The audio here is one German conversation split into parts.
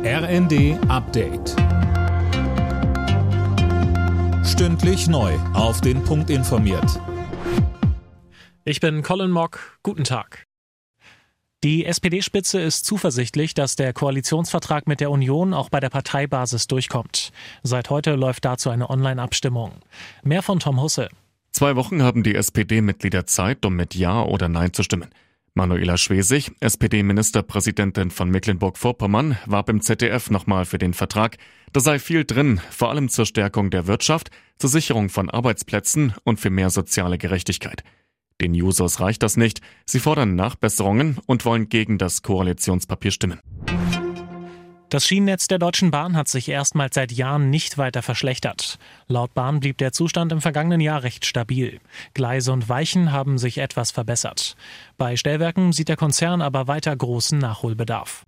RND Update. Stündlich neu auf den Punkt informiert. Ich bin Colin Mock. Guten Tag. Die SPD-Spitze ist zuversichtlich, dass der Koalitionsvertrag mit der Union auch bei der Parteibasis durchkommt. Seit heute läuft dazu eine Online-Abstimmung. Mehr von Tom Husse. 2 Wochen haben die SPD-Mitglieder Zeit, um mit Ja oder Nein zu stimmen. Manuela Schwesig, SPD-Ministerpräsidentin von Mecklenburg-Vorpommern, warb im ZDF nochmal für den Vertrag. Da sei viel drin, vor allem zur Stärkung der Wirtschaft, zur Sicherung von Arbeitsplätzen und für mehr soziale Gerechtigkeit. Den Jusos reicht das nicht. Sie fordern Nachbesserungen und wollen gegen das Koalitionspapier stimmen. Das Schienennetz der Deutschen Bahn hat sich erstmals seit Jahren nicht weiter verschlechtert. Laut Bahn blieb der Zustand im vergangenen Jahr recht stabil. Gleise und Weichen haben sich etwas verbessert. Bei Stellwerken sieht der Konzern aber weiter großen Nachholbedarf.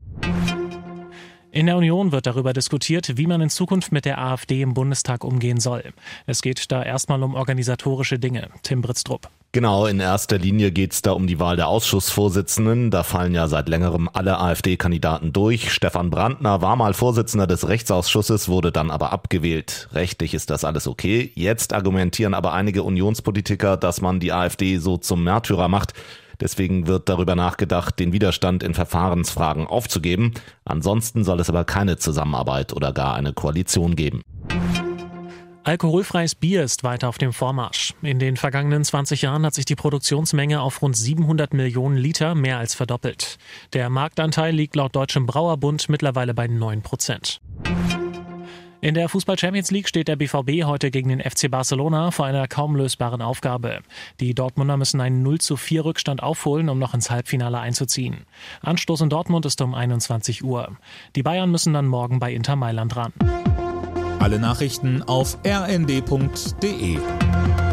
In der Union wird darüber diskutiert, wie man in Zukunft mit der AfD im Bundestag umgehen soll. Es geht da erstmal um organisatorische Dinge. Tim Britztrup. Genau, in erster Linie geht es da um die Wahl der Ausschussvorsitzenden. Da fallen ja seit längerem alle AfD-Kandidaten durch. Stefan Brandner war mal Vorsitzender des Rechtsausschusses, wurde dann aber abgewählt. Rechtlich ist das alles okay. Jetzt argumentieren aber einige Unionspolitiker, dass man die AfD so zum Märtyrer macht. Deswegen wird darüber nachgedacht, den Widerstand in Verfahrensfragen aufzugeben. Ansonsten soll es aber keine Zusammenarbeit oder gar eine Koalition geben. Alkoholfreies Bier ist weiter auf dem Vormarsch. In den vergangenen 20 Jahren hat sich die Produktionsmenge auf rund 700 Millionen Liter mehr als verdoppelt. Der Marktanteil liegt laut Deutschem Brauerbund mittlerweile bei 9%. In der Fußball-Champions League steht der BVB heute gegen den FC Barcelona vor einer kaum lösbaren Aufgabe. Die Dortmunder müssen einen 0:4 Rückstand aufholen, um noch ins Halbfinale einzuziehen. Anstoß in Dortmund ist um 21 Uhr. Die Bayern müssen dann morgen bei Inter Mailand ran. Alle Nachrichten auf rnd.de.